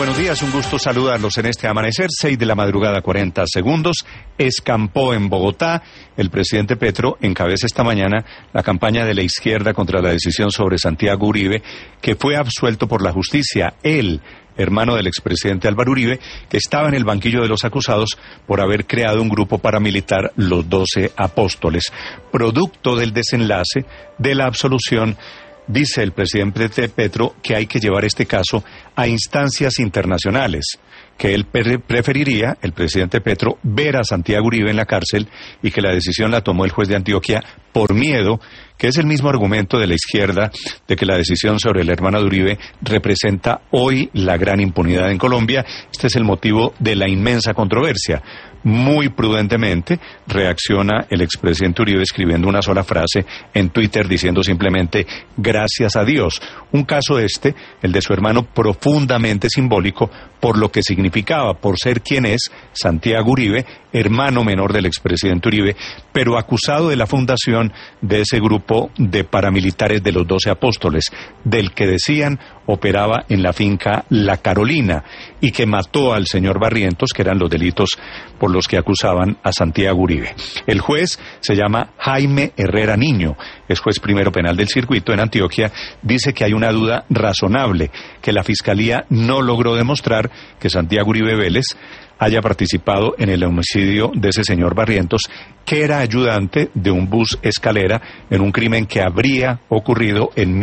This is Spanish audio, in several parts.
buenos días, un gusto saludarlos en este amanecer, 6 de la madrugada, 40 segundos. Escampó en Bogotá. El presidente Petro encabeza esta mañana la campaña de la izquierda contra la decisión sobre Santiago Uribe, que fue absuelto por la justicia. Él, hermano del expresidente Álvaro Uribe, que estaba en el banquillo de los acusados por haber creado un grupo paramilitar, los 12 Apóstoles. Producto del desenlace de la absolución, dice el presidente Petro que hay que llevar este caso a instancias internacionales, que él preferiría, el presidente Petro, ver a Santiago Uribe en la cárcel y que la decisión la tomó el juez de Antioquia por miedo, que es el mismo argumento de la izquierda de que la decisión sobre el hermano de Uribe representa hoy la gran impunidad en Colombia. Este es el motivo de la inmensa controversia. Muy prudentemente reacciona el expresidente Uribe escribiendo una sola frase en Twitter diciendo simplemente gracias a Dios. Un caso este, el de su hermano, profundamente simbólico por lo que significaba, por ser quien es Santiago Uribe, hermano menor del expresidente Uribe, pero acusado de la fundación de ese grupo de paramilitares de los 12 Apóstoles, del que decían operaba en la finca La Carolina y que mató al señor Barrientos, que eran los delitos por los que acusaban a Santiago Uribe. El juez se llama Jaime Herrera Niño, es juez primero penal del circuito en Antioquia. Dice que hay una duda razonable, que la fiscalía no logró demostrar que Santiago Uribe Vélez haya participado en el homicidio de ese señor Barrientos, que era ayudante de un bus escalera en un crimen que habría ocurrido en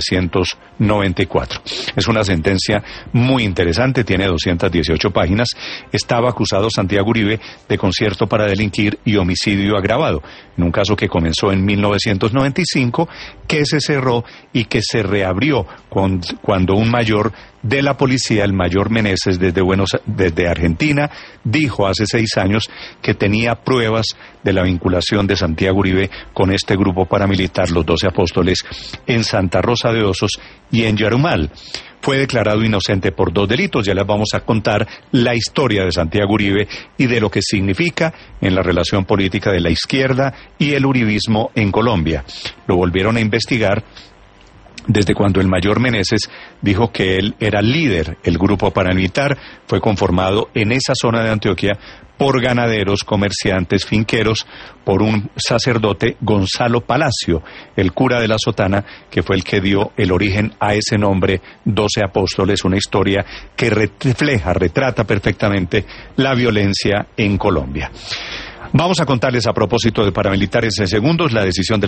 1994. Es una sentencia muy interesante, tiene 218 páginas. Estaba acusado Santiago Uribe de concierto para delinquir y homicidio agravado, en un caso que comenzó en 1995, que se cerró y que se reabrió cuando un mayor de la policía, el mayor Meneses, desde Argentina, dijo hace 6 años que tenía pruebas de la vinculación de Santiago Uribe con este grupo paramilitar, los 12 Apóstoles, en Santa Rosa de Osos y en Yarumal. Fue declarado inocente por 2 delitos. Ya les vamos a contar la historia de Santiago Uribe y de lo que significa en la relación política de la izquierda y el uribismo en Colombia. Lo volvieron a investigar desde cuando el mayor Meneses dijo que él era líder. El grupo paramilitar fue conformado en esa zona de Antioquia por ganaderos, comerciantes, finqueros, por un sacerdote, Gonzalo Palacio, el cura de la Sotana, que fue el que dio el origen a ese nombre, 12 Apóstoles, una historia que retrata perfectamente la violencia en Colombia. Vamos a contarles a propósito de paramilitares en segundos la decisión de